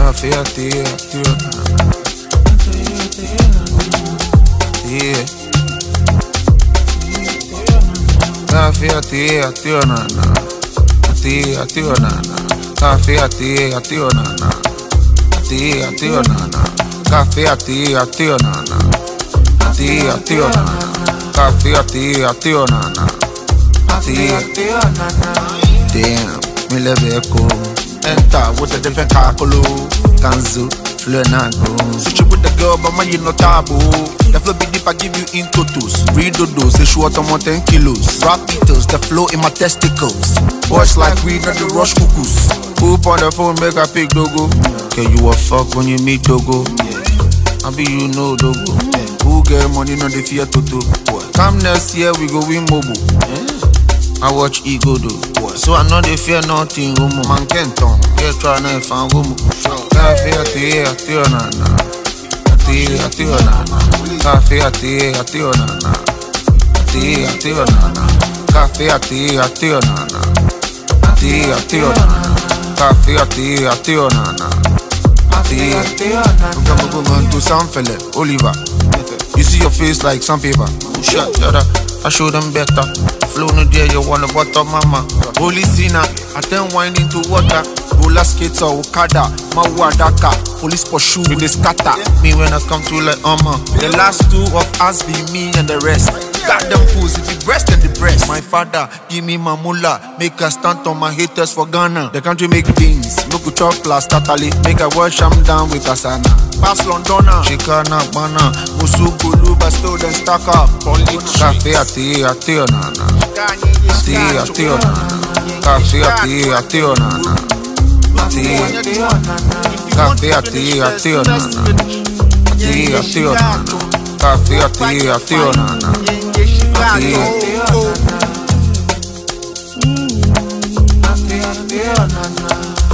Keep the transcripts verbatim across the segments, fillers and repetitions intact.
Café ateo, ateo nana. Yeah. Café ateo, ateo nana. Ateo, ateo nana. Café ateo, ateo nana. Ateo, ateo nana. Café ateo, ateo nana. Ateo, ateo nana. Café ateo, ateo nana. Ateo, ateo nana. Damn, me leve echo. Enter with a different calculu. Kanzu, flow and go. Switch with the girl, but man, you no taboo. The flow be deep, I give you in totos. Read those, they show out on ten kilos. Rap beatles, the flow in my testicles. Boys like weed, not the rush cuckoos. Poop on the phone, make a pick dogo. Can you a fuck when you meet dogo? I be you know dogo. Who get money, not the fear toto. Come next year, we go win mobile. I watch ego do. So I know they fear nothing, homo. Man Kenton, yeah, try to find homo. Café ateo, ateo nana. Ateo, ateo nana. Café ateo, ateo nana. Ateo, ateo nana. Café ateo, ateo nana. Ateo, ateo nana. Café ateo, ateo nana. Ateo, ateo nana. I'm gonna go to some fella, Oliver. You see your face like some paper. Shut up, I show them better. Flow no there, you wanna butter mama. Holy sinner, I then wind into water. Roller skater, Okada, Mawadaka. Police pursue with the scatter. Me when I come to like armor. The last two of us be me and the rest. Got them fools, it's the breast and the breast. My father, give me my mullah. Make a stunt on my haters for Ghana. The country make things. Look at chop plus tatali. Make a wash, I'm down with Asana. Pass Londona, Chicana, Bana, Musukulu, Basto, then stack up. Café ateo, ateo nana. Ateo, ateo nana. Café ateo, ateo nana. Ateo, café ateo, ateo nana. Ateo, ateo nana. Café ateo, ateo nana. Ateo, ateo nana.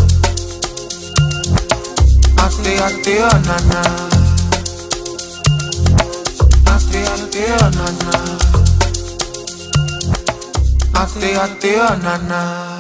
Ateo, ateo nana. Ateo, ateo nana. Ateo, ateo nana.